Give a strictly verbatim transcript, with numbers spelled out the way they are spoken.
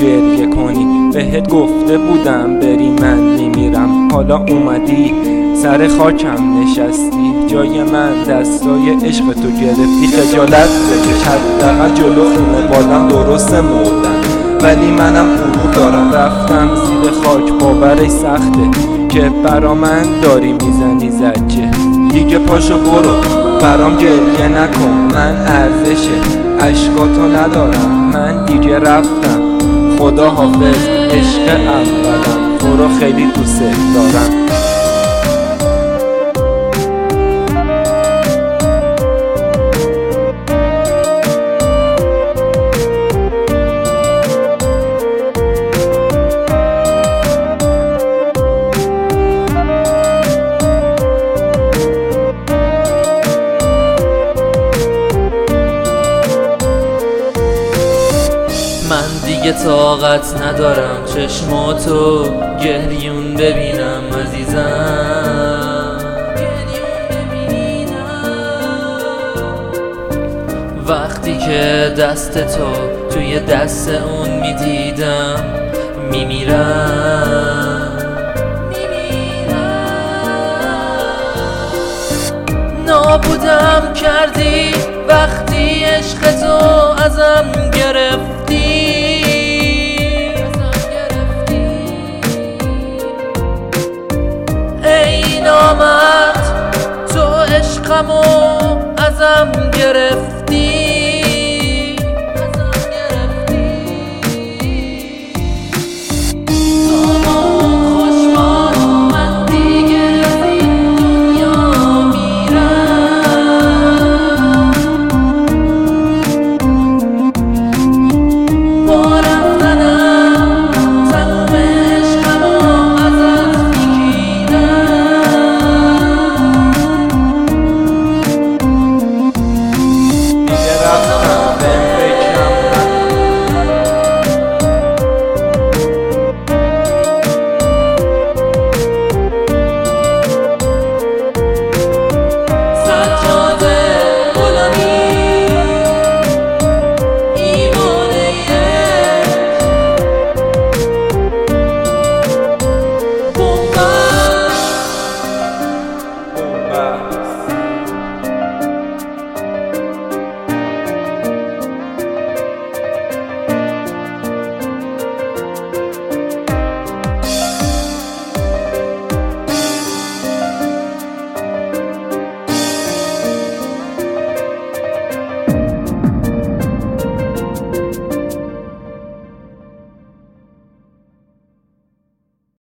گریه کنی. بهت گفته بودم بری من میمیرم، حالا اومدی سر خاکم نشستی. جای من دستای عشق تو گرفتی. خجالت بکش، حداقل جلو خونوادم درست مردن، ولی منم غرور دارم. رفتم زیر خاک باورش سخته که برا من داری میزنی زجه. دیگه پاشو برو برام گریه نکن، من ارزش عشقاتو ندارم. من دیگه رفتم، خدا حافظ عشق اولم، تو رو خیلی دوست دارم. من دیگه طاقت ندارم چشماتو گریون ببینم عزیزم. وقتی که دست تو توی دست اون میدیدم میمیرم. نابودم کردی وقتی عشق تو ازم گرفت.